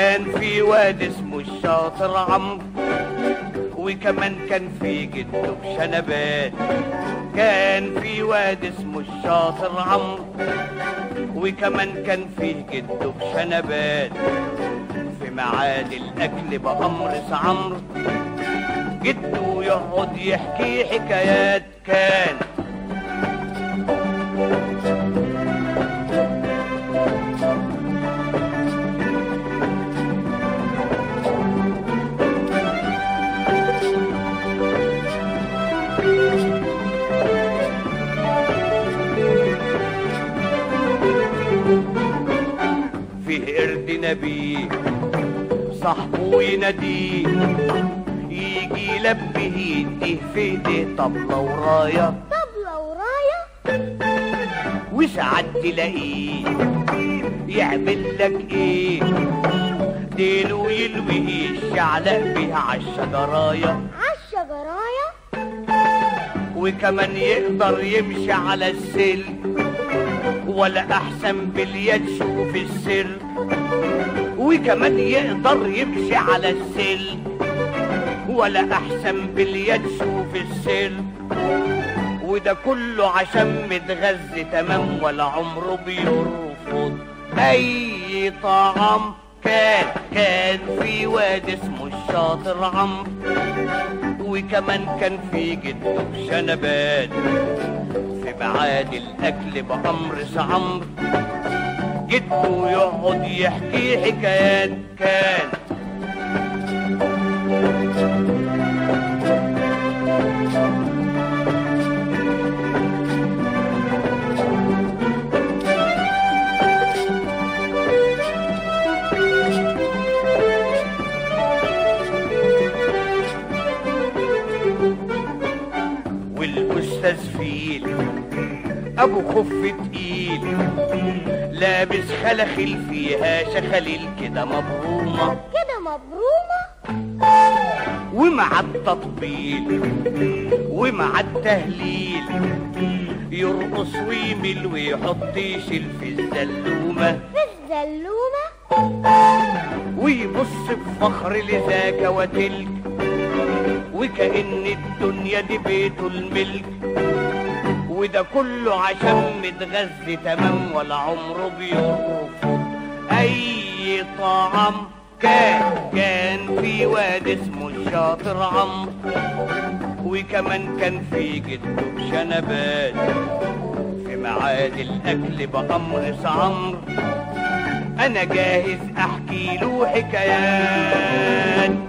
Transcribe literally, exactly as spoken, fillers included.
كان في واد اسمه الشاطر عمرو، وكمان كان في جده بشنبات. كان في واد اسمه الشاطر عمرو، وكمان كان في جده بشنبات. في ميعاد الاكل بأمر عمرو جده يقعد يحكي حكايات. كان فيه قرد نبيه صاحبه يناديه، يجي يلبيه يديه في ايديه طبلة وراية. طبلة وراية وساعات تلاقيه يعمل لك ايه، ديله يلويه الشعلق بيه عالشجراية. عالشجراية وكمان يقدر يمشي على السلك، ولا احسن باليد شوف السر. وكمان يقدر يمشي على السلك، ولا احسن باليد شوف السر. وده كله عشان متغذي تمام، ولا عمره بيرفض اي طعام. كان كان في واد اسمه الشاطر عمرو، وكمان كان في جده بشنبات. في ميعاد الاكل بأمر عمرو جده يقعد يحكي حكايات. كان والاستاذ فيل ابو خف تقيل، لابس خلخل فيها شخاليل كده مبرومه كده مبرومة، ومع التطبيل ومع التهليل يرقص ويمل ويحط يشيل في الزلومه. في الزلومة ويبص بفخر لذاك وتلك، وكأن الدنيا دي بيته الملك. وده كله عشان متغذي تمام، ولا عمره بيرفض اي طعام. كان كان في واد اسمه الشاطر عمرو، وكمان كان في جده بشنبات. في ميعاد الاكل بأمر عمرو انا جاهز احكي له حكايات.